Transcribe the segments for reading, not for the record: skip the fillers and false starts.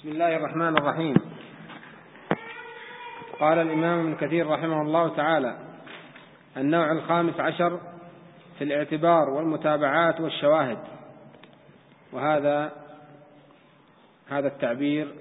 بسم الله الرحمن الرحيم. قال الإمام ابن كثير رحمه الله تعالى: النوع الخامس عشر في الاعتبار والمتابعات والشواهد. وهذا التعبير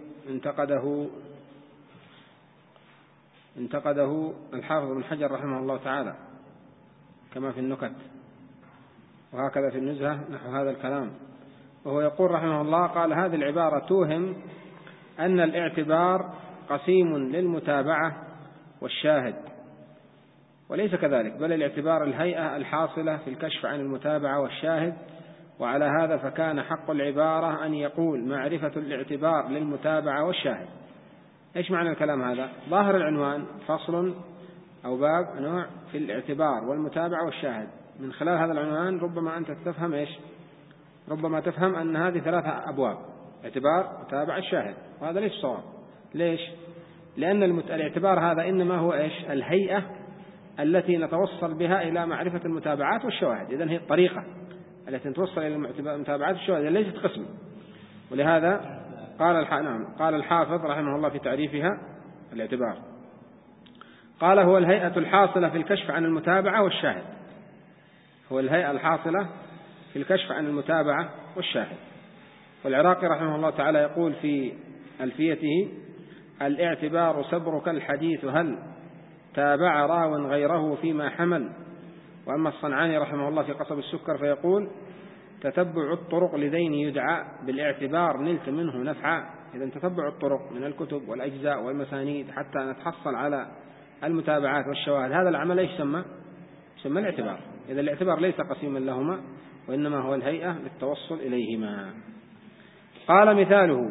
انتقده الحافظ ابن حجر رحمه الله تعالى كما في النكت، وهكذا في النزهة نحو هذا الكلام. وهو يقول رحمه الله: قال: هذه العبارة توهم أن الاعتبار قسيم للمتابعة والشاهد، وليس كذلك، بل الاعتبار الهيئة الحاصلة في الكشف عن المتابعة والشاهد. وعلى هذا فكان حق العبارة أن يقول: معرفة الاعتبار للمتابعة والشاهد. إيش معنى الكلام هذا؟ ظاهر العنوان فصل أو باب نوع في الاعتبار والمتابعة والشاهد. من خلال هذا العنوان ربما أنت تفهم إيش؟ ربما تفهم أن هذه ثلاثة أبواب: اعتبار، متابعة، الشاهد. وهذا ليس صواب. ليش؟ لأن الاعتبار هذا إنما هو إيش؟ الهيئة التي نتوصل بها إلى معرفة المتابعات والشواهد. إذن هي الطريقة التي نتوصل إلى المتابعات والشواهد، ليست قسم. ولهذا قال الحافظ رحمه الله في تعريفها الاعتبار، قال: هو الهيئة الحاصلة في الكشف عن المتابعة والشاهد. هو الهيئة الحاصلة في الكشف عن المتابعة والشاهد. والعراقي رحمه الله تعالى يقول في ألفيته: الاعتبار صبرك الحديث هل تابع راو غيره فيما حمل. وأما الصنعاني رحمه الله في قصب السكر فيقول: تتبع الطرق لذين يدعى بالاعتبار نلت منه نفعا. إذا تتبع الطرق من الكتب والأجزاء والمسانيد حتى نتحصل على المتابعات والشواهد، هذا العمل ايش يسمى الاعتبار. إذا الاعتبار ليس قسيما لهما، وإنما هو الهيئة للتوصل إليهما. قال: مثاله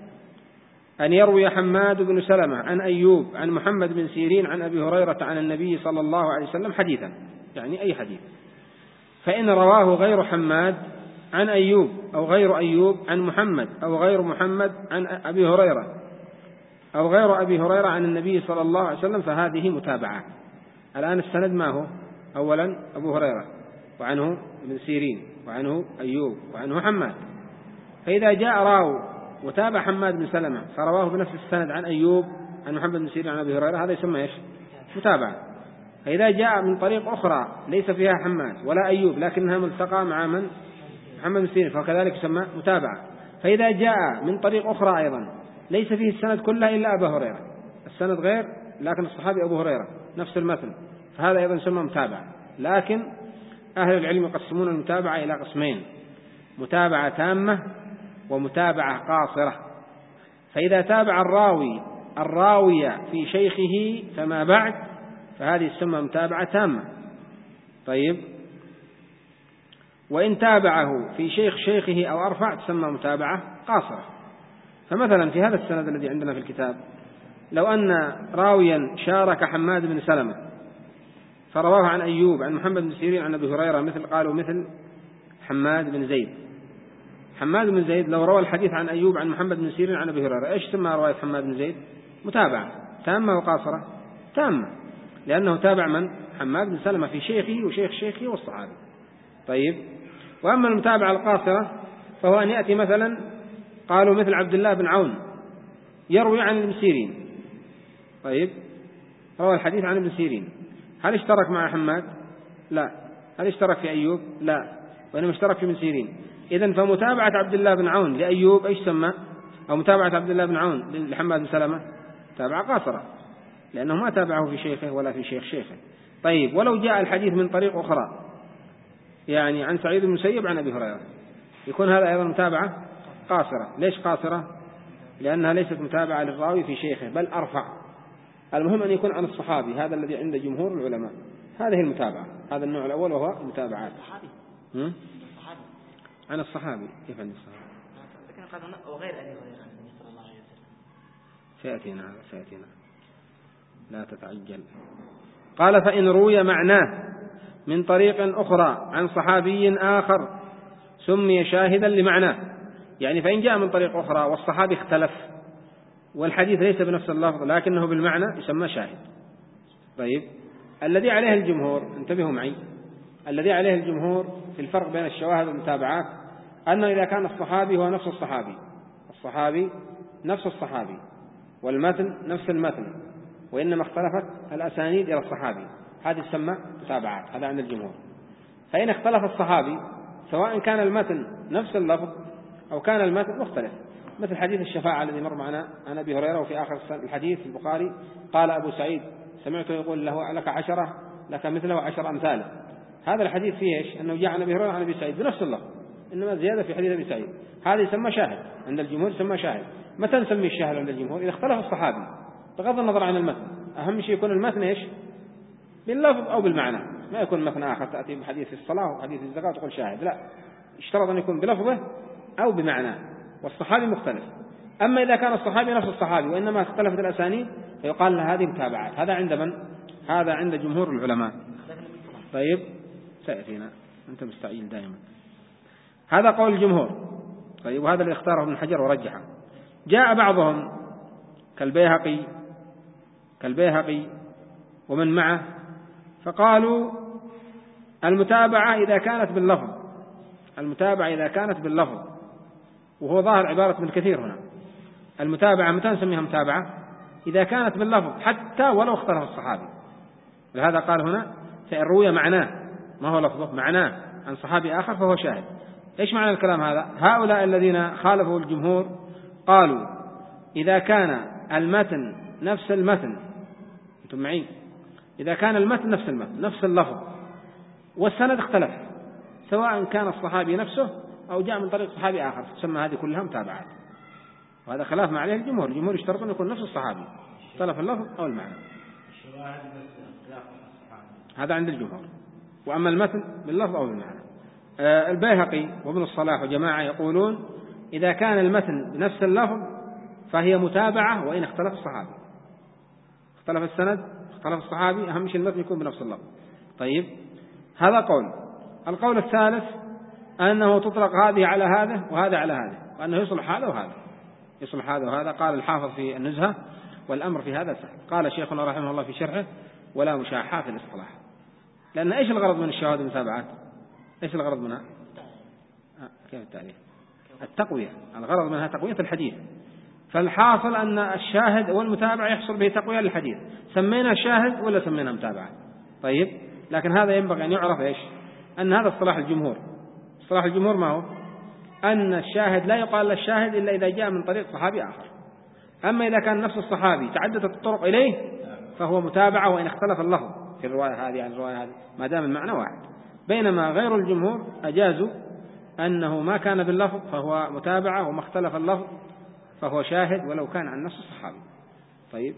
أن يروي حماد بن سلمة عن أيوب عن محمد بن سيرين عن أبي هريرة عن النبي صلى الله عليه وسلم حديثا، يعني أي حديث. فإن رواه غير حماد عن أيوب أو غير أيوب عن محمد أو غير محمد عن أبي هريرة أو غير أبي هريرة عن النبي صلى الله عليه وسلم فهذه متابعة. الآن السند ما هو؟ أولا أبو هريرة، وعنه ابن سيرين، وعنه أيوب، وعنه حماد. فإذا جاء راو وتابع حماد بن سلمة فرواه بنفس السند عن أيوب عن محمد بن سيرين عن أبي هريرة، هذا يسمى إيش؟ متابعة. فإذا جاء من طريق أخرى ليس فيها حماد ولا أيوب لكنها ملتقى مع من؟ محمد بن سيرين، فكذلك يسمى متابعة. فإذا جاء من طريق أخرى أيضا ليس فيه السند كله إلا أبا هريرة، السند غير لكن الصحابي أبو هريرة نفس المثل، فهذا أيضا يسمى متابعة. لكن أهل العلم يقسمون المتابعة إلى قسمين: متابعة تامة ومتابعة قاصرة. فإذا تابع الراوي في شيخه فما بعد فهذه تسمى متابعة تامة. طيب، وإن تابعه في شيخه أو أرفع تسمى متابعة قاصرة. فمثلا في هذا السند الذي عندنا في الكتاب، لو أن راويا شارك حماد بن سلمة فرواه عن أيوب عن محمد بن سيرين عن أبي هريرة مثل حماد بن زيد. حماد بن زيد لو روى الحديث عن أيوب عن محمد بن سيرين عن أبي هريرة، إيش سمى رواية حماد بن زيد؟ متابعة تامة وقاصرة؟ تامة، لأنه تابع من؟ حماد بن سلمة في شيخه وشيخ شيخه والصحابي. طيب، وأما المتابعة القاصرة فهو أن يأتي مثلا قالوا مثل عبد الله بن عون يروي عن ابن سيرين. طيب، روى الحديث عن ابن سيرين، هل اشترك مع حماد؟ لا. هل اشترك في أيوب؟ لا، وإنما اشترك في ابن سيرين. إذن فمتابعة عبد الله بن عون لأيوب إيش سمى؟ أو متابعة عبد الله بن عون لحماد بن سلمة تابعة قاصرة، لأنه ما تابعه في شيخه ولا في شيخ شيخه. طيب، ولو جاء الحديث من طريق أخرى، يعني عن سعيد بن المسيب عن أبي هريرة، يكون هذا أيضا متابعة قاصرة. ليش قاصرة؟ لأنها ليست متابعة للراوي في شيخه بل أرفع. المهم أن يكون عن الصحابي، هذا الذي عند جمهور العلماء. هذه المتابعة، هذا النوع الأول وهو المتابعات عن الصحابي. كيف عن الصحابي؟ لكن قال وغير أبي هريرة عن النبي صلى الله عليه وسلم. سيأتينا لا تتعجل. قال: فإن روي معناه من طريق أخرى عن صحابي آخر سمي شاهدا لمعناه. يعني فإن جاء من طريق أخرى والصحابي اختلف والحديث ليس بنفس اللفظ لكنه بالمعنى يسمى شاهد. طيب، الذي عليه الجمهور، انتبهوا معي، الذي عليه الجمهور في الفرق بين الشواهد والمتابعات أنه إذا كان الصحابي هو نفس الصحابي الصحابي نفس الصحابي والمتن نفس المتن، وإنما اختلفت الأسانيد إلى الصحابي، هذه تسمى متابعات، هذا عند الجمهور. فإن اختلف الصحابي سواء كان المتن نفس اللفظ أو كان المتن مختلف، مثل حديث الشفاعة الذي مر معنا عن أبي هريرة، وفي آخر الحديث في البخاري قال أبو سعيد سمعته يقول له لك 10 لك مثله 10 أمثاله. هذا الحديث فيه إيش؟ أنه جاء عن أبي هريرة عن أبي سعيد بنفس اللفظ، إنما زيادة في حديث أبي سعيد، هذا يسمى شاهد عند الجمهور، يسمى شاهد. متى نسميه الشاهد عند الجمهور؟ إذا اختلف الصحابي بغض النظر عن المتن، أهم شيء يكون المتن إيش؟ باللفظ أو بالمعنى، ما يكون متن آخر تأتي بحديث الصلاة وحديث الزكاة وتقول شاهد، لا، اشترط أن يكون بلفظه أو بمعناه، والصحابي مختلف. أما إذا كان الصحابي نفس الصحابي وإنما اختلفت الأسانيد فيقال له هذه متابعات. هذا عند من؟ هذا عند جمهور العلماء. طيب سيأتينا، أنت مستعجل دائما. هذا قول الجمهور. طيب وهذا اللي اختاره ابن حجر ورجحه. جاء بعضهم كالبيهقي ومن معه فقالوا المتابعة إذا كانت باللفظ، وهو ظاهر عبارة ابن كثير هنا. المتابعة متى نسميها متابعة؟ إذا كانت باللفظ حتى ولو اختلف الصحابي. لهذا قال هنا فإن روي معناه، ما هو لفظه، معناه عن صحابي آخر فهو شاهد. إيش معنى الكلام هذا؟ هؤلاء الذين خالفوا الجمهور قالوا إذا كان المتن نفس المتن، أنتم معي؟ إذا كان المتن نفس المتن نفس اللفظ والسند اختلف، سواء كان الصحابي نفسه أو جاء من طريق صحابي آخر، تسمى هذه كلها متابعات. وهذا خلاف ما عليه الجمهور. الجمهور يشترط أن يكون نفس الصحابي، اختلف اللفظ أو المعنى، هذا عند الجمهور. وأما المتن باللفظ أو بالمعنى. البيهقي وابن الصلاح وجماعة يقولون إذا كان المتن بنفس اللفظ فهي متابعة وإن اختلف الصحابي، اختلف السند اختلف الصحابي، أهم شيء المتن يكون بنفس اللفظ. طيب هذا قول. القول الثالث أنه تطلق هذه على هذا وهذا على هذا، وأنه يصلح هذا وهذا، يصلح هذا وهذا. قال الحافظ في النزهة والأمر في هذا سهل. قال شيخنا رحمه الله في شرحه ولا مشاحة في الاصطلاح. لأن إيش الغرض من الشواهد والمتابعات؟ إيش الغرض منها؟ كيف التعريف؟ التقوية. الغرض منها تقوية الحديث. فالحاصل أن الشاهد والمتابع يحصل به تقوية للحديث، سمينا شاهد ولا سمينا متابعة. طيب لكن هذا ينبغي أن يعرف إيش؟ أن هذا اصطلاح الجمهور. اصطلاح الجمهور ما هو؟ أن الشاهد لا يقال للشاهد إلا إذا جاء من طريق صحابي آخر. أما إذا كان نفس الصحابي تعددت الطرق إليه فهو متابعة وإن اختلف اللفظ في الرواية هذه عن الرواية هذه، ما دام المعنى واحد. بينما غير الجمهور أجازوا أنه ما كان باللفظ فهو متابعة، وما اختلف اللفظ فهو شاهد ولو كان عن نفس الصحابي. طيب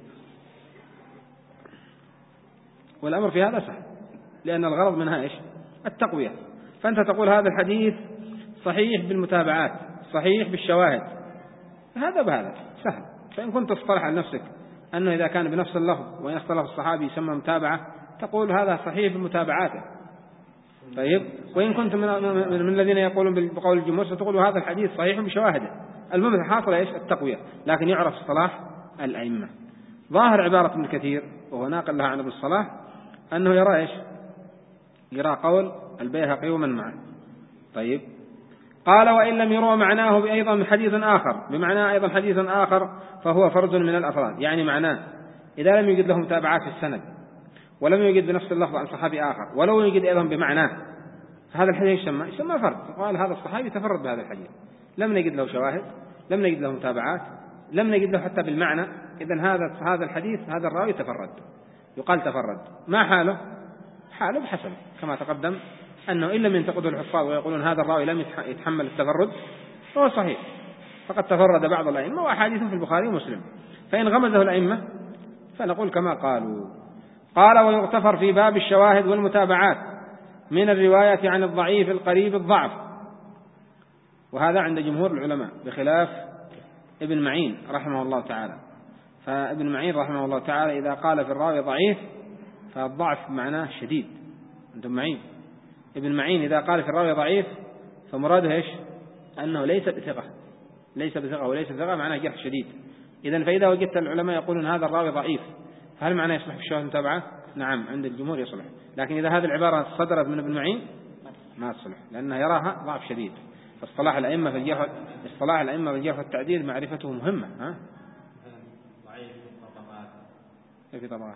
والأمر في هذا سهل، لأن الغرض منها إيش؟ التقوية. فأنت تقول هذا الحديث صحيح بالمتابعات، صحيح بالشواهد، هذا بهذا سهل. فإن كنت تصطلح على نفسك أنه إذا كان بنفس اللفظ وإن اختلف الصحابي يسمى متابعة، تقول هذا صحيح بمتابعاته. طيب وإن كنت من الذين يقولون بقول الجمهور ستقول هذا الحديث صحيح بشواهده. المهم حاصل إيش؟ التقوية. لكن يعرف اصطلاح الأئمة. ظاهر عبارة ابن كثير وهو ناقل لها عن ابن الصلاح أنه يرى إيش؟ يرى قول البيهقي ومن معه. طيب قال وإن لم يروى معناه بأيضا من حديث آخر، بمعنى أيضا حديث آخر فهو فرد من الأفراد. يعني معناه إذا لم يجد له متابعات في السند ولم يجد بنفس اللفظ عن صحابي آخر ولو يجد أيضا بمعناه، هذا الحديث يسمى فرد. قال هذا الصحابي تفرد بهذا الحديث، لم نجد له شواهد، لم نجد له متابعات، لم نجد له حتى بالمعنى. إذن هذا الحديث هذا الراوي تفرد، يقال تفرد. ما حاله؟ حاله بحسب كما تقدم أنه إن لم ينتقده الحفاظ ويقولون هذا الراوي لم يتحمل التفرد فهو صحيح، فقد تفرد بعض الأئمة وأحاديث في البخاري ومسلم. فإن غمزه الأئمة فنقول كما قالوا. قال ويغتفر في باب الشواهد والمتابعات من الرواية عن الضعيف القريب الضعف، وهذا عند جمهور العلماء بخلاف ابن معين رحمه الله تعالى. فابن معين رحمه الله تعالى إذا قال في الراوي ضعيف فالضعف معناه شديد. أنتم معين؟ ابن معين إذا قال في الراوي ضعيف فمراده إيش؟ أنه ليس بثقة وليس بثقة معناه جرح شديد. إذن فإذا وجدت العلماء يقولون هذا الراوي ضعيف، هل معناه يصلح في الشواهد المتابعة؟ نعم عند الجمهور يصلح. لكن إذا هذه العبارة صدرت من ابن معين ما تصلح، لأنها يراها ضعف شديد. اصطلاح الأئمة في الجرح والتعديل معرفته مهمة. ها؟ ضعيف الطبقات. في طبقات.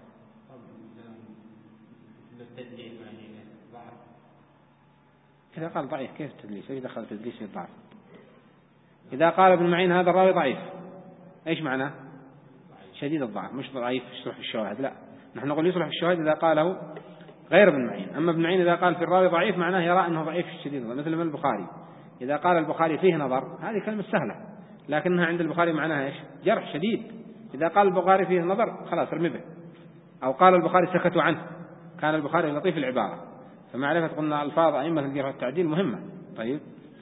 إذا قال ضعيف كيف التدليس؟ إيش دخل التدليس في الضعف؟ إذا قال ابن معين هذا الراوي ضعيف، إيش معناه؟ شديد الضعف، مش ضعيف يصلح الشواهد. لا، نحن نقول يصلح الشواهد إذا قاله غير ابن معين. أما ابن معين إذا قال في الراوي ضعيف معناه يرى أنه ضعيف شديد، مثل من البخاري إذا قال البخاري فيه نظر، هذه كلمة سهلة لكنها عند البخاري معناها إيش؟ جرح شديد. إذا قال البخاري فيه نظر خلاص ارمي به. أو قال البخاري سكتوا عنه، كان البخاري لطيف العبارة. فمعرفة قلنا ألفاظ أئمة الجرح والتعديل مهمة. طيب،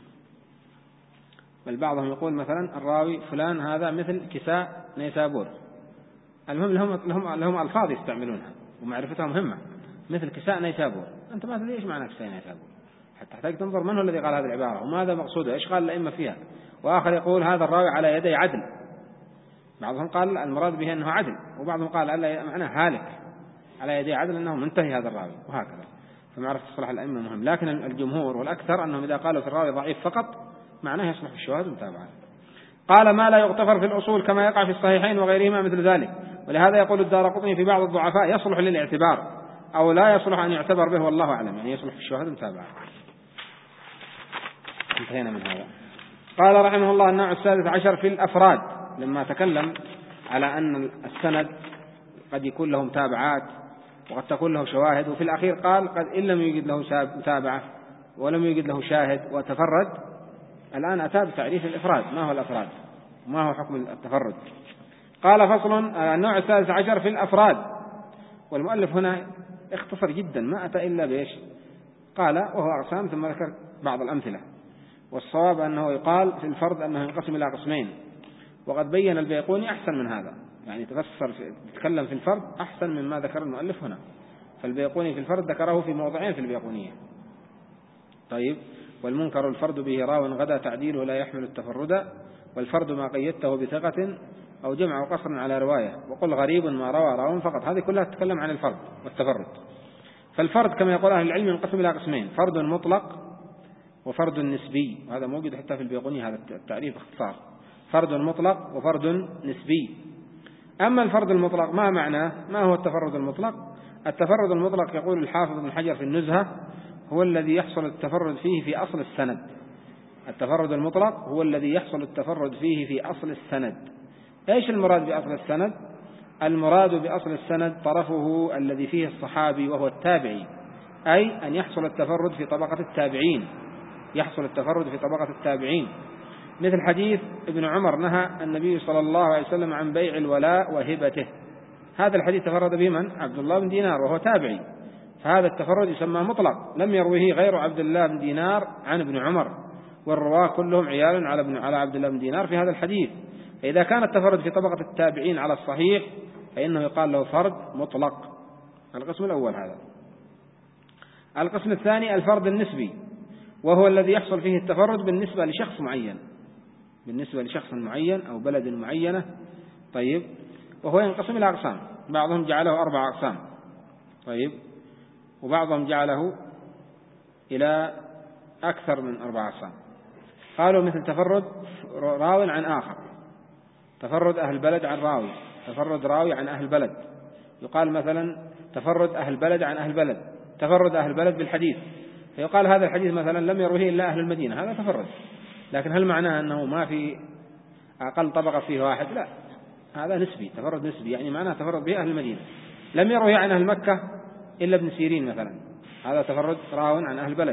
بل بعضهم يقول مثلا الراوي فلان هذا مثل كساء نيسابور. المهم لهم ألفاظ يستعملونها ومعرفتها مهمة، مثل كساء نيسابور. أنت ما تدري إيش معنى كساء نيسابور، حتى تحتاج تنظر من هو الذي قال هذه العبارة وماذا مقصوده، إيش قال الأئمة فيها. وآخر يقول هذا الراوي على يدي عدل، بعضهم قال المراد به أنه عدل، وبعضهم قال معناه هالك، على يدي عدل أنه منتهي هذا الراوي، وهكذا. فمعرفة اصطلاح الأئمة مهم. لكن الجمهور والأكثر أنهم إذا قالوا في الراوي ضعيف فقط معناه يصلح الشواهد ومتابعة. قال ما لا يغتفر في الأصول كما يقع في الصحيحين وغيرهما مثل ذلك. ولهذا يقول الدارقطني في بعض الضعفاء يصلح للاعتبار أو لا يصلح أن يعتبر به والله أعلم، يعني يصلح في الشواهد ومتابعة. انتهينا من هذا. قال رحمه الله النوع السادس عشر في الأفراد، لما تكلم على أن السند قد يكون له متابعات وقد تكون له شواهد، وفي الأخير قال قد إن لم يوجد له متابعة ولم يوجد له شاهد وتفرد. الآن أتى بتعريف الإفراد، ما هو الأفراد وما هو حكم التفرد. قال فصل النوع الثالث عشر في الأفراد. والمؤلف هنا اختصر جدا، ما أتى إلا بإيش؟ قال وهو أقسام، ثم ذكر بعض الأمثلة. والصواب أنه يقال في الفرد أنه ينقسم إلى قسمين، وقد بين البيقوني أحسن من هذا، يعني تكلم في الفرد أحسن مما ذكر المؤلف هنا. فالبيقوني في الفرد ذكره في موضعين في البيقونية. طيب، والمنكر الفرد به راو غدا تعديله لا يحمل التفرد، والفرد ما قيدته بثقة أو جمع قصر على رواية، وقل غريب ما روى راو فقط. هذه كلها تتكلم عن الفرد والتفرد. فالفرد كما يقول أهل العلم ينقسم إلى قسمين، فرد مطلق وفرد نسبي، وهذا موجود حتى في البيقوني هذا التعريف باختصار، فرد مطلق وفرد نسبي. أما الفرد المطلق ما معناه؟ ما هو التفرد المطلق؟ التفرد المطلق يقول الحافظ ابن حجر في النزهة هو الذي يحصل التفرد فيه في أصل السند. التفرد المطلق هو الذي يحصل التفرد فيه في أصل السند. إيش المراد بأصل السند؟ المراد بأصل السند طرفه الذي فيه الصحابي وهو التابعي، أي أن يحصل التفرد في طبقة التابعين، يحصل التفرد في طبقة التابعين. مثل حديث ابن عمر نهى النبي صلى الله عليه وسلم عن بيع الولاء وهبته، هذا الحديث تفرد به من؟ عبد الله بن دينار وهو تابعي، فهذا التفرد يسمى مطلق، لم يرويه غير عبد الله بن دينار عن ابن عمر، والرواة كلهم عيال على عبد الله بن دينار في هذا الحديث. فإذا كان التفرد في طبقة التابعين على الصحيح فإنه يقال له فرد مطلق. القسم الأول هذا. القسم الثاني الفرد النسبي، وهو الذي يحصل فيه التفرد بالنسبة لشخص معين، بالنسبة لشخص معين أو بلد معينة. طيب، وهو ينقسم إلى أقسام، بعضهم جعله 4 أقسام، طيب، وبعضهم جعله إلى أكثر من 4 أقسام. قالوا مثل تفرد راو عن آخر، تفرد أهل بلد عن راوي، تفرد راوي عن أهل بلد. يقال مثلا تفرد أهل بلد عن أهل بلد، تفرد أهل بلد بالحديث، فيقال هذا الحديث مثلا لم يروه إلا أهل المدينة، هذا تفرد. لكن هل معناه أنه ما في أقل طبقة فيه واحد؟ لا، هذا نسبي، تفرد نسبي، يعني معناه تفرد به أهل المدينة. لم يروه عن أهل مكة إلا ابن سيرين مثلا، هذا تفرد راو عن أهل بلد.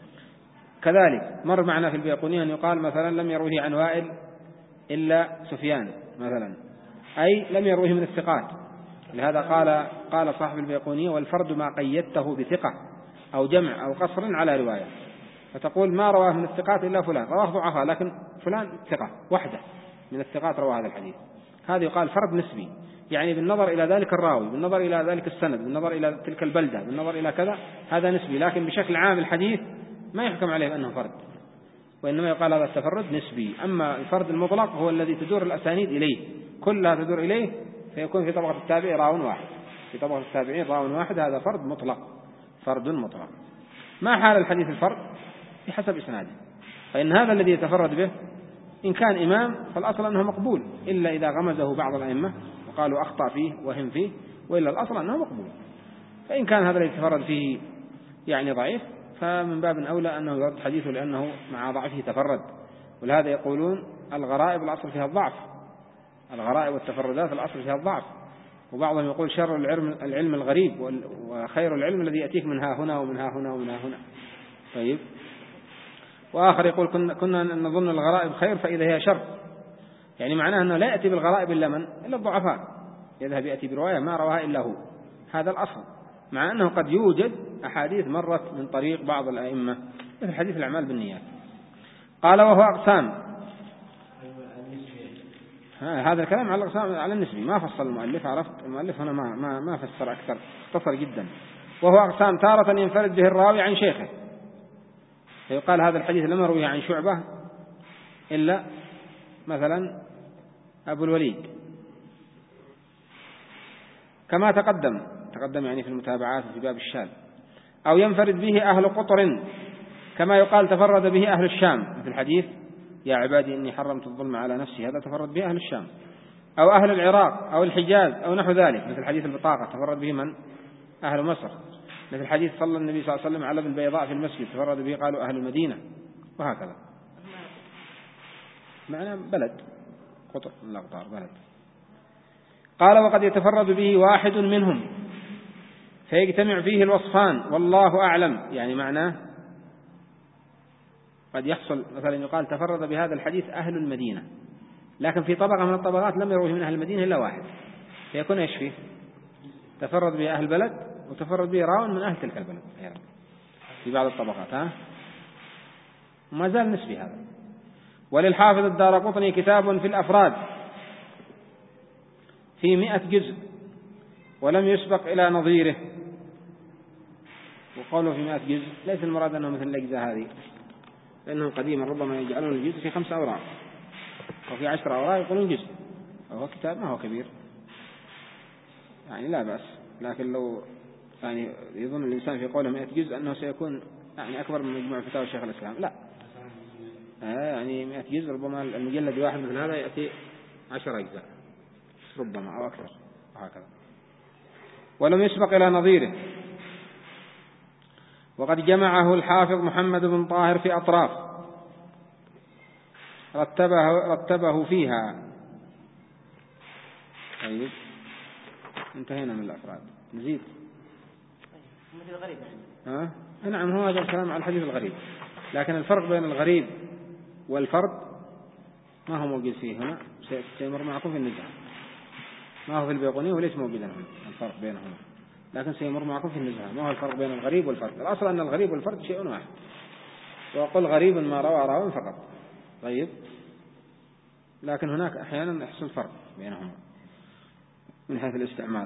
كذلك مر معنا في البيقونية أن يقال مثلا لم يروه عن وائل إلا سفيان مثلا، أي لم يروه من الثقات. لهذا قال صاحب البيقونية والفرد ما قيدته بثقة أو جمع أو قصر على رواية، فتقول ما رواه من الثقات إلا فلان، رواه ضعفاء لكن فلان ثقة وحده من الثقات رواه هذا الحديث، هذا يقال فرد نسبي، يعني بالنظر إلى ذلك الراوي، بالنظر إلى ذلك السند، بالنظر إلى تلك البلدة، بالنظر إلى كذا، هذا نسبي. لكن بشكل عام الحديث ما يحكم عليه أنه فرد، وإنما يقال هذا التفرد نسبي. أما الفرد المطلق هو الذي تدور الأسانيد إليه، كلها تدور إليه، فيكون في طبقة التابع راو واحد، في طبقة التابعين راو واحد، هذا فرد مطلق، فرد مطلق. ما حال الحديث الفرد؟ بحسب إسناده، فإن هذا الذي يتفرد به إن كان إمام فالأصل أنه مقبول، إلا إذا غمزه بعض الأئمة وقالوا أخطأ فيه وهم فيه، وإلا الأصل أنه مقبول. فإن كان هذا الذي يتفرد فيه يعني ضعيف فمن باب أولى أنه يرد حديثه، لأنه مع ضعفه تفرد. ولهذا يقولون الغرائب الأصل فيها الضعف، الغرائب والتفردات الأصل فيها الضعف. وبعضهم يقول شر العلم الغريب، وخير العلم الذي يأتيك من ها هنا ومن ها هنا ومن ها هنا. طيب. وآخر يقول كنا نظن الغرائب خير فإذا هي شر، يعني معناه أنه لا يأتي بالغرائب إلا من؟ إلا الضعفاء، يذهب يأتي برواية ما رواها إلا هو، هذا الأصل. مع أنه قد يوجد أحاديث مرت من طريق بعض الأئمة مثل حديث الأعمال بالنيات. قال وهو أقسام، هذا الكلام على الأقسام على النسبي، ما فصل المؤلف، عرفت المؤلف هنا ما فسر أكثر، اختصر جدا. وهو أقسام، تارة ينفرد به الراوي عن شيخه، فيقال هذا الحديث لم يرويه عن شعبة إلا مثلا أبو الوليد كما تقدم يعني في المتابعات في باب الشاذ. أو ينفرد به أهل قطر كما يقال تفرد به أهل الشام، مثل الحديث يا عبادي إني حرمت الظلم على نفسي، هذا تفرد به أهل الشام. أو أهل العراق أو الحجاز أو نحو ذلك، مثل حديث البطاقة تفرد به من؟ أهل مصر. مثل حديث صلى النبي صلى الله عليه وسلم على ابن البيضاء في المسجد تفرد به قالوا أهل المدينة، وهكذا. معنى بلد، قطر من الأقطار بلد. قال وقد يتفرد به واحد منهم فيجتمع فيه الوصفان والله أعلم، يعني معناه قد يحصل مثلا يقال تفرد بهذا الحديث أهل المدينة، لكن في طبقة من الطبقات لم يروه من أهل المدينة إلا واحد، فيكون إيش فيه؟ تفرد به أهل بلد وتفرد به راو من أهل تلك البلد في بعض الطبقات، وما زال نسبي هذا. وللحافظ الدارقطني كتاب في الأفراد في 100 جزء ولم يسبق إلى نظيره. وقوله في 100 جزء ليس المراد أنه مثل الأجزاء هذه، لأنهم قديما ربما يجعلون الجزء في 5 أوراق وفي 10 أوراق يقولون جزء، وهو كتاب ما هو كبير يعني لا بأس. لكن لو يعني يظن الإنسان في قوله 100 جزء أنه سيكون يعني أكبر من مجموع فتاوى شيخ الإسلام، لا، يعني 100 جزء ربما المجلد واحد من هذا يأتي 10 أجزاء ربما أو أكثر وهكذا. ولم يسبق إلى نظيره. وقد جمعه الحافظ محمد بن طاهر في أطراف رتبه فيها. طيب انتهينا من الأفراد، نزيد. نعم هو هذا الكلام على الحديث الغريب، لكن الفرق بين الغريب والفرد ما هو موجود فيه هنا، سيمر معكم في النزهة، ما هو في البيقونية وليس موجودا هنا الفرق بينهما، لكن سيمر معكم في النزهة ما هو الفرق بين الغريب والفرد. الأصل أن الغريب والفرد شيء واحد، وأقول غريب ما روى راو فقط. طيب، لكن هناك أحيانا يحصل فرق بينهما من حيث الاستعمال،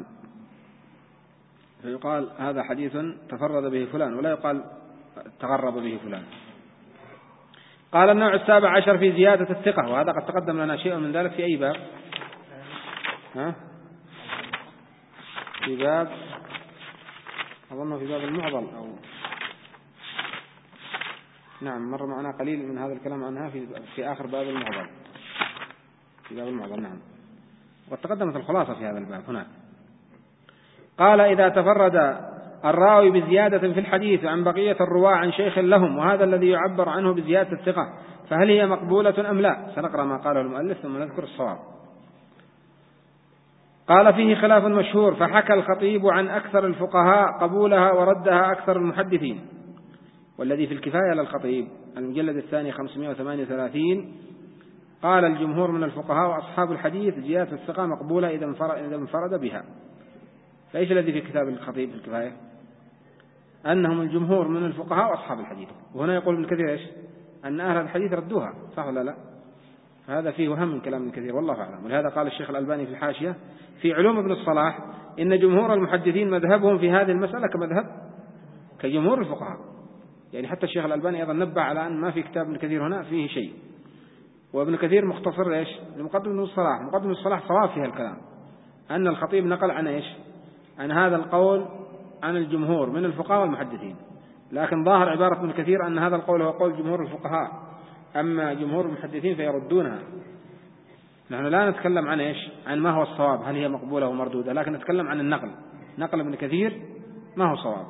فيقال هذا حديث تفرد به فلان ولا يقال تغرب به فلان. قال النوع 17 في زيادة الثقة، وهذا قد تقدم لنا شيء من ذلك في أي باب؟ في باب أظنه في باب المعضل، أو نعم مر معنا قليل من هذا الكلام عنها في آخر باب المعضل، في باب المعضل. نعم، وتقدمت الخلاصة في هذا الباب هناك. قال إذا تفرد الراوي بزيادة في الحديث عن بقية الرواة عن شيخ لهم، وهذا الذي يعبر عنه بزيادة الثقة، فهل هي مقبولة أم لا؟ سنقرأ ما قاله المؤلف ثم نذكر الصواب. قال فيه خلاف مشهور، فحكى الخطيب عن أكثر الفقهاء قبولها وردها أكثر المحدثين. والذي في الكفاية للخطيب المجلد الثاني 538 قال الجمهور من الفقهاء وأصحاب الحديث زيادة الثقة مقبولة إذا انفرد بها. ليس الذي في كتاب الخطيب في الكفاية أنهم الجمهور من الفقهاء وأصحاب الحديث، وهنا يقول ابن كثير إيش؟ أن أهل الحديث ردوها، صح ولا لا؟ هذا فيه وهم من كلام ابن كثير والله أعلم. ولهذا قال الشيخ الألباني في الحاشية في علوم ابن الصلاح إن جمهور المحدثين مذهبهم في هذه المسألة كجمهور الفقهاء. يعني حتى الشيخ الألباني أيضا نبه على أن ما في كتاب ابن كثير هنا فيه شيء، وابن كثير مختصر إيش؟ لمقدمة ابن الصلاح. مقدمة الصلاح صواب فيها الكلام أن الخطيب نقل عن إيش؟ عن هذا القول عن الجمهور من الفقهاء والمحدثين، لكن ظاهر عبارة ابن كثير أن هذا القول هو قول جمهور الفقهاء أما جمهور المحدثين فيردونها. نحن لا نتكلم عن إيش؟ عن ما هو الصواب، هل هي مقبولة ومردودة، لكن نتكلم عن النقل. نقل ابن كثير ما هو صواب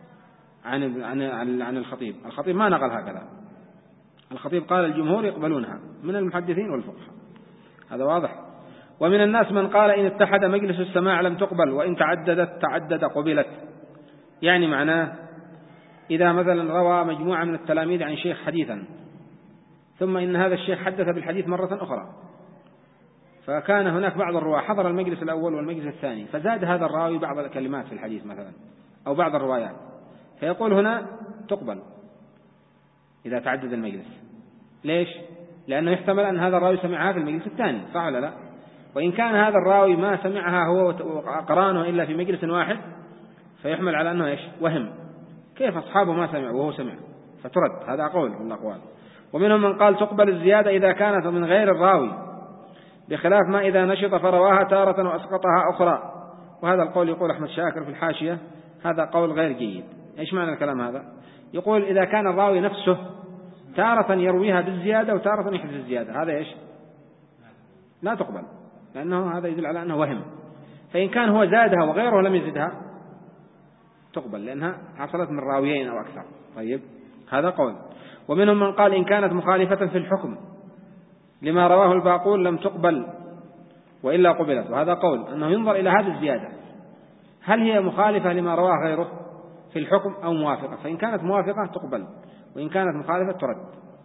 عن الخطيب. الخطيب ما نقل هكذا. الخطيب قال الجمهور يقبلونها من المحدثين والفقهاء، هذا واضح. ومن الناس من قال إن اتحد مجلس السماع لم تقبل، وإن تعدد قبلت. يعني معناه إذا مثلا روى مجموعة من التلاميذ عن شيخ حديثا، ثم إن هذا الشيخ حدث بالحديث مرة أخرى، فكان هناك بعض الرواة حضر المجلس الأول والمجلس الثاني، فزاد هذا الراوي بعض الكلمات في الحديث مثلا أو بعض الروايات، فيقول هنا تقبل إذا تعدد المجلس. ليش؟ لأنه يحتمل أن هذا الراوي سمعها في المجلس الثاني، صح ولا لا؟ وإن كان هذا الراوي ما سمعها هو وقرانه إلا في مجلس واحد، فيحمل على أنه إيش؟ وهم، كيف أصحابه ما سمعوا وهو سمع، فترد. هذا قول من الأقوال. ومنهم من قال تقبل الزيادة إذا كانت من غير الراوي، بخلاف ما إذا نشط فرواها تارة وأسقطها أخرى. وهذا القول يقول أحمد شاكر في الحاشية هذا قول غير جيد. إيش معنى الكلام هذا؟ يقول إذا كان الراوي نفسه تارة يرويها بالزيادة وتارة يحدث الزيادة، هذا إيش؟ لا تقبل، لأنه هذا يدل على أنه وهم. فإن كان هو زادها وغيره لم يزدها تقبل، لأنها حصلت من راويين أو أكثر. طيب، هذا قول. ومنهم من قال إن كانت مخالفة في الحكم لما رواه الباقون لم تقبل وإلا قبلت. وهذا قول، أنه ينظر إلى هذه الزيادة هل هي مخالفة لما رواه غيره في الحكم أو موافقة، فإن كانت موافقة تقبل، وإن كانت مخالفة ترد.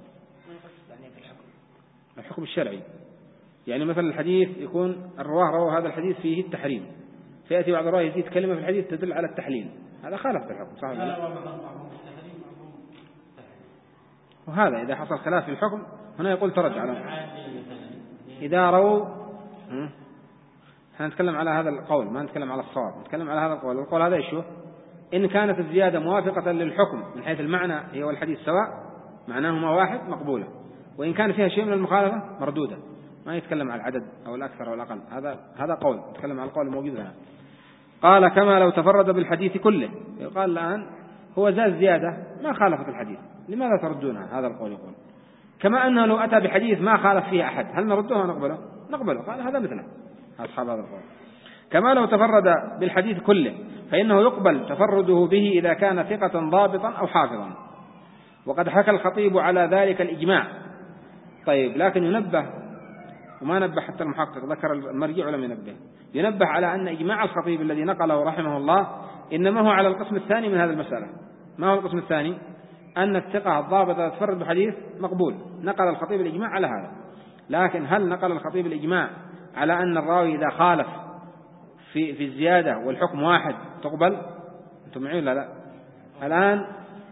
الحكم الشرعي يعني مثلا الحديث يكون الرواه رواه هذا الحديث فيه التحريم، فيأتي بعض الرواه يزيد كلمة في الحديث تدل على التحليل، هذا خالف في الحكم، صح ولا لا؟ وهذا إذا حصل خلاف في الحكم هنا يقول ترد على إذا رووا. نتكلم على هذا القول، ما نتكلم على الصواب، نتكلم على هذا القول. القول هذا إيش هو؟ إن كانت الزيادة موافقة للحكم من حيث المعنى هي والحديث سواء، معناهما واحد، مقبولة. وإن كان فيها شيء من المخالفة مردودة. ما يتكلم على العدد أو الأكثر أو الأقل، هذا قول، نتكلم على القول الموجود هنا. قال كما لو تفرد بالحديث كله. قال الآن هو زاد زيادة ما خالفت الحديث، لماذا تردونها؟ هذا القول يقول كما أنه لو أتى بحديث ما خالف فيه أحد هل نرده ونقبله؟ نقبله. قال هذا مثله أصحاب هذا القول. كما لو تفرد بالحديث كله فإنه يقبل تفرده به إذا كان ثقة ضابطا أو حافظا. وقد حكى الخطيب على ذلك الإجماع. طيب، لكن ينبه، وما نبه حتى المحقق، ذكر المرجع ولم ينبه على أن إجماع الخطيب الذي نقله رحمه الله إنما هو على القسم الثاني من هذه المسألة. ما هو القسم الثاني؟ أن الثقة الضابطة تفرد بحديث مقبول. نقل الخطيب الإجماع على هذا، لكن هل نقل الخطيب الإجماع على أن الراوي إذا خالف في الزيادة والحكم واحد تقبل؟ أنتم معي ولا لا؟ الآن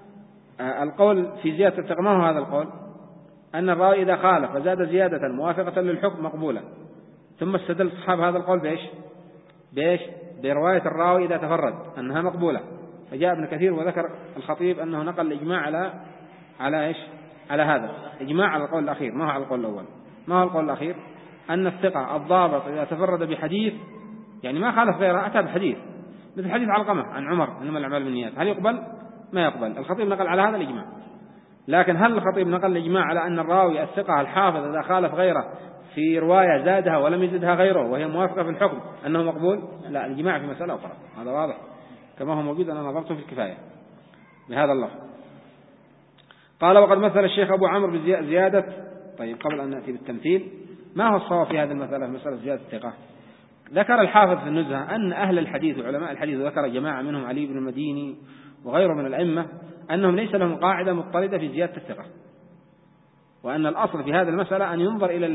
القول في زيادة الثقة ما هو هذا القول؟ أن الراوي إذا خالف وزاد زيادة موافقة للحكم مقبولة. ثم استدل أصحاب هذا القول بإيش؟ برواية الراوي إذا تفرد أنها مقبولة. فجاء ابن كثير وذكر الخطيب أنه نقل الإجماع على إيش؟ على هذا إجماع على القول الأخير، ما هو على القول الأول. ما هو القول الأخير؟ أن الثقة الضابط إذا تفرد بحديث يعني ما خالف غيره، أتى بحديث مثل حديث علقمة عن عمر إنما الأعمال بالنيات، هل يقبل؟ ما يقبل. الخطيب نقل على هذا الإجماع. لكن هل الخطيب نقل الإجماع على أن الراوي الثقة الحافظ إذا خالف غيره في رواية زادها ولم يزدها غيره وهي موافقة في الحكم أنه مقبول؟ لا، الإجماع في مسألة أخرى، هذا واضح كما هو موجود، أنا نظرته في الكفاية بهذا اللفظ. قال وقد مثل الشيخ أبو عمرو بزيادة. طيب، قبل أن نأتي بالتمثيل، ما هو الصواب في هذه المسألة، في مسألة زيادة الثقة؟ ذكر الحافظ في النزهة أن أهل الحديث وعلماء الحديث، وذكر جماعة منهم علي بن المديني وغيره من الأئمة، أنهم ليس لهم قاعدة مضطردة في زيادة الثقة، وأن الأصل في هذه المسألة أن ينظر إلى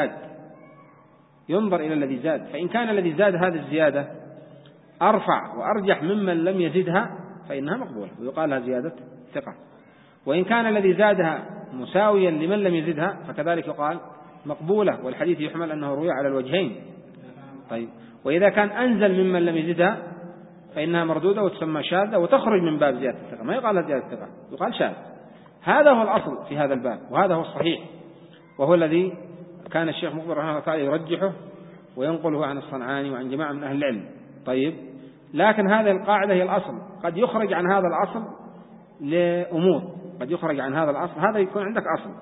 الذي زاد، فإن كان الذي زاد هذه الزيادة أرفع وأرجح ممن لم يزدها فإنها مقبولة ويقال لها زيادة ثقة. وإن كان الذي زادها مساويا لمن لم يزدها فكذلك يقال مقبولة، والحديث يحمل أنه روي على الوجهين. طيب، وإذا كان أنزل ممن لم يزدها فإنها مردودة وتسمى شاذة وتخرج من باب زيادة الثقة، ما يقال لها زيادة الثقة، يقال شاذ. هذا هو الأصل في هذا الباب، وهذا هو الصحيح، وهو الذي كان الشيخ مقبل رحمه الله تعالى يرجحه وينقله عن الصنعاني وعن جماعة من أهل العلم. طيب، لكن هذه القاعدة هي الأصل، قد يخرج عن هذا الأصل لأمور، قد يخرج عن هذا الأصل، هذا يكون عندك أصل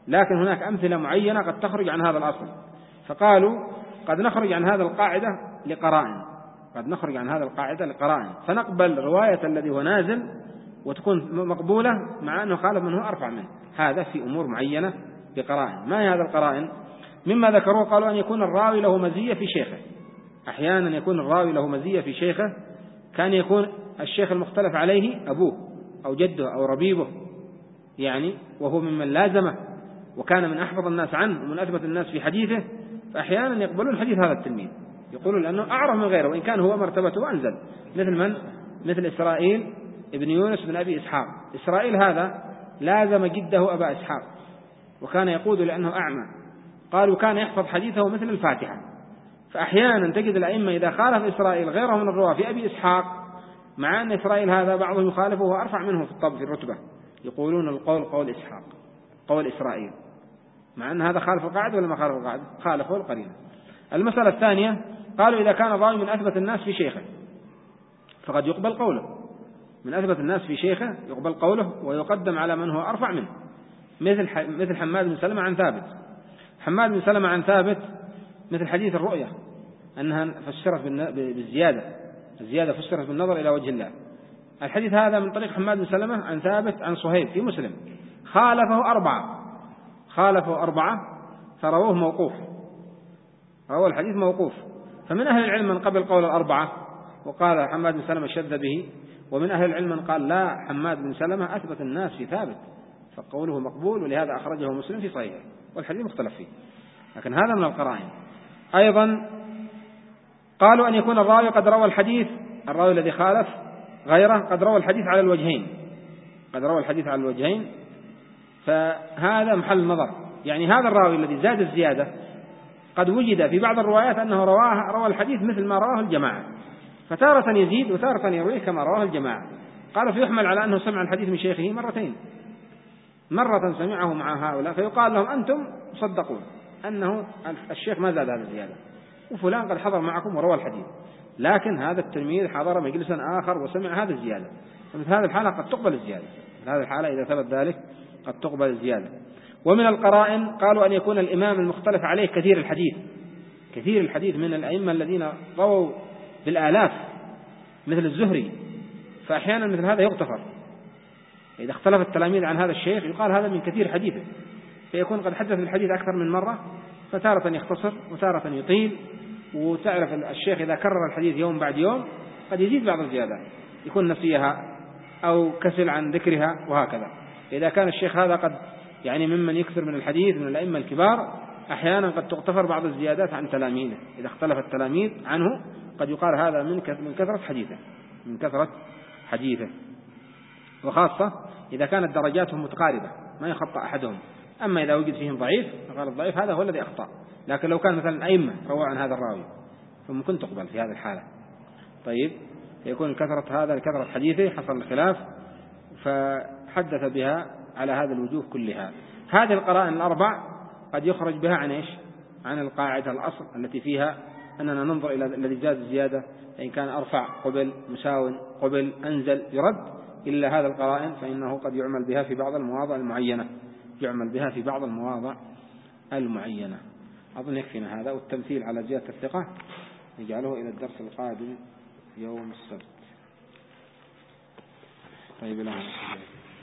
لكن هناك أمثلة معينة قد تخرج عن هذا الأصل، فقالوا قد نخرج عن هذا القاعدة لقرائن، قد نخرج عن هذا القاعدة لقرائن، فنقبل رواية الذي هو نازل وتكون مقبولة مع أنه خالف من هو أرفع منه، هذا في أمور معينة بقرائن. ما هي هذا القرائن؟ مما ذكروه قالوا أن يكون الراوي له مزية في شيخه، أحيانا يكون الراوي له مزية في شيخه، كان يكون الشيخ المختلف عليه أبوه أو جده أو ربيبه يعني، وهو ممن لازمه وكان من أحفظ الناس عنه ومن أثبت الناس في حديثه، فأحيانا يقبلون حديث هذا التلميذ، يقولون لأنه أعرف من غيره وإن كان هو مرتبته أنزل، مثل من؟ مثل إسرائيل ابن يونس بن أبي إسحاق. إسرائيل هذا لازم جده أبا إسحاق وكان يقول لأنه أعمى، قالوا كان يحفظ حديثه مثل الفاتحة. فأحيانا تجد الأئمة إذا خالف إسرائيل غيره من الرواة في أبي إسحاق، مع أن إسرائيل هذا بعضهم يخالفه وأرفع منه في الطب في الرتبة، يقولون القول قول إسحاق قول إسرائيل، مع أن هذا خالف القاعدة ولا ما خالف القاعدة؟ خالفه القرينة. المسألة الثانية قالوا إذا كان الراوي من أثبت الناس في شيخه فقد يقبل قوله، من أثبت الناس في شيخه يقبل قوله ويقدم على من هو أرفع منه، مثل حماد بن سلمة عن ثابت. حماد بن سلمة عن ثابت مثل حديث الرؤية أنها فسرت بالزيادة، الزيادة فسرت بالنظر إلى وجه الله. الحديث هذا من طريق حماد بن سلمة عن ثابت عن صهيب في مسلم، خالفه أربعة فرووه موقوف، روى الحديث موقوف. فمن أهل العلم من قبل قول الأربعة وقال حماد بن سلمة شذ به، ومن أهل العلم من قال لا، حماد بن سلمة أثبت الناس في ثابت فقوله مقبول، ولهذا أخرجه مسلم في صحيحه والحديث مختلف فيه. لكن هذا من القرائن. أيضا قالوا أن يكون الراوي قد روى الحديث، الراوي الذي خالف غيره قد روى الحديث على الوجهين، قد روى الحديث على الوجهين، فهذا محل نظر. يعني هذا الراوي الذي زاد الزيادة قد وجد في بعض الروايات أنه روى الحديث مثل ما رواه الجماعة، فتارة يزيد وتارة يرويه كما رواه الجماعة. قالوا فيحمل على أنه سمع الحديث من شيخه مرتين، مرة سمعه مع هؤلاء فيقال لهم أنتم صدقون أنه الشيخ ما زاد هذا الزيادة، وفلان قد حضر معكم وروى الحديث، لكن هذا التلميذ حضر مجلسا آخر وسمع هذا الزيادة، فمثل هذه الحالة قد تقبل الزيادة، في هذه الحالة إذا ثبت ذلك قد تقبل الزيادة. ومن القرائن قالوا أن يكون الإمام المختلف عليه كثير الحديث من الأئمة الذين رووا بالآلاف مثل الزهري، فأحيانا مثل هذا يغتفر، إذا اختلف التلاميذ عن هذا الشيخ يقال هذا من كثير حديثه، فيكون قد حدث الحديث أكثر من مرة، فتارة يختصر وتارة يطيل. وتعرف الشيخ إذا كرر الحديث يوم بعد يوم قد يزيد بعض الزيادات، يكون نسيها أو كسل عن ذكرها وهكذا. إذا كان الشيخ هذا قد يعني ممن يكثر من الحديث من الأئمة الكبار، أحيانا قد تغتفر بعض الزيادات عن تلاميذه، إذا اختلف التلاميذ عنه قد يقال هذا من كثرة حديثه، وخاصة إذا كانت درجاتهم متقاربة ما يخطأ أحدهم. أما إذا وجد فيهم ضعيف فقال الضعيف هذا هو الذي أخطأ، لكن لو كان مثلا أئمة روى عن هذا الراوي فممكن تقبل في هذه الحالة. طيب، يكون كثرة حديثه حصل الخلاف فحدث بها على هذا الوجوه كلها. هذه القرائن الأربع قد يخرج بها عن إيش؟ عن القاعدة الأصل التي فيها أننا ننظر إلى الذي زاد الزيادة، فإن كان أرفع قبل، مساو قبل، أنزل يرد، إلا هذا القرائن فإنه قد يعمل بها في بعض المواضع المعينة. أظن يكفينا هذا، والتمثيل على زيادة الثقة نجعله إلى الدرس القادم يوم السبت. طيب،